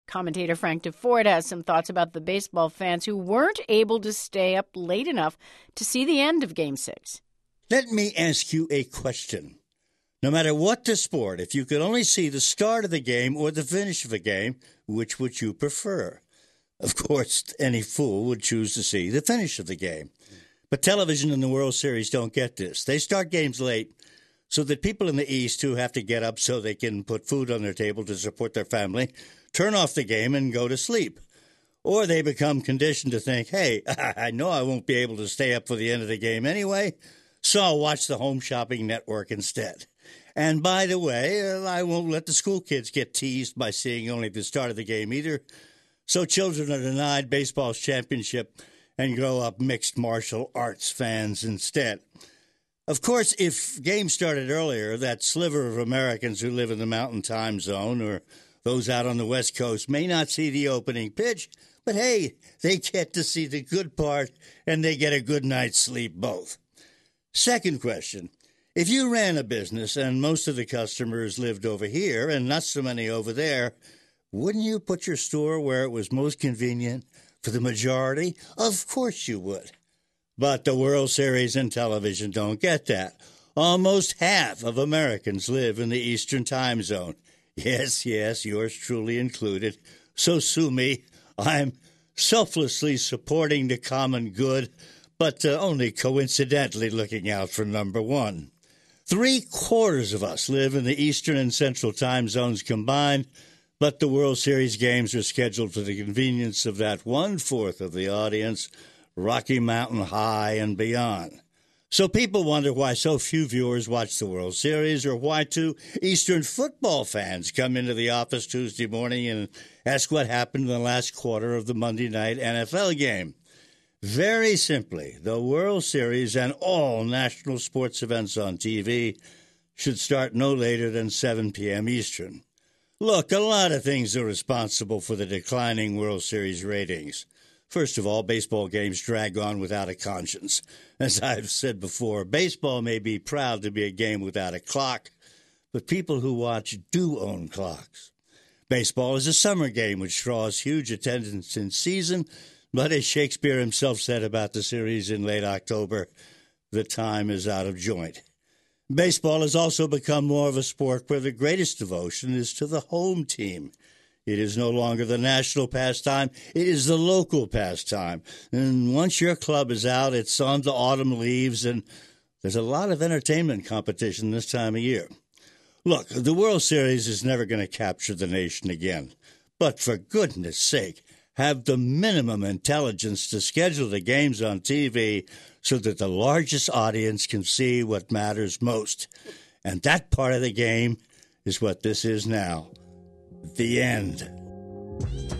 Commentator Frank DeFord has some thoughts about the baseball fans who weren't able to stay up late enough to see the end of Game 6. Let me ask you a question. No matter what the sport, if you could only see the start of the game or the finish of a game, which would you prefer? Of course, any fool would choose to see the finish of the game. But television and the World Series don't get this. They start games late so that people in the East who have to get up so they can put food on their table to support their family turn off the game and go to sleep. Or they become conditioned to think, hey, I know I won't be able to stay up for the end of the game anyway, so I'll watch the Home Shopping Network instead. And by the way, I won't let the school kids get teased by seeing only the start of the game either. So children are denied baseball's championship and grow up mixed martial arts fans instead. Of course, if games started earlier, that sliver of Americans who live in the Mountain Time Zone or those out on the West Coast may not see the opening pitch, but hey, they get to see the good part and they get a good night's sleep both. Second question. If you ran a business and most of the customers lived over here and not so many over there, wouldn't you put your store where it was most convenient for the majority? Of course you would. But the World Series and television don't get that. Almost half of Americans live in the Eastern Time Zone. Yes, yours truly included. So sue me. I'm selflessly supporting the common good, but only coincidentally looking out for number one. 3/4 of us live in the Eastern and Central time zones combined, but the World Series games are scheduled for the convenience of that 1/4 of the audience, Rocky Mountain High and beyond. So people wonder why so few viewers watch the World Series or why 2 Eastern football fans come into the office Tuesday morning and ask what happened in the last quarter of the Monday night NFL game. Very simply, the World Series and all national sports events on TV should start no later than 7 p.m. Eastern. Look, a lot of things are responsible for the declining World Series ratings. First of all, baseball games drag on without a conscience. As I've said before, baseball may be proud to be a game without a clock, but people who watch do own clocks. Baseball is a summer game which draws huge attendance in season, but as Shakespeare himself said about the series in late October, the time is out of joint. Baseball has also become more of a sport where the greatest devotion is to the home team. It is no longer the national pastime, it is the local pastime. And once your club is out, it's on to autumn leaves, and there's a lot of entertainment competition this time of year. Look, the World Series is never going to capture the nation again. But for goodness sake, have the minimum intelligence to schedule the games on TV so that the largest audience can see what matters most. And that part of the game is what this is now. The end.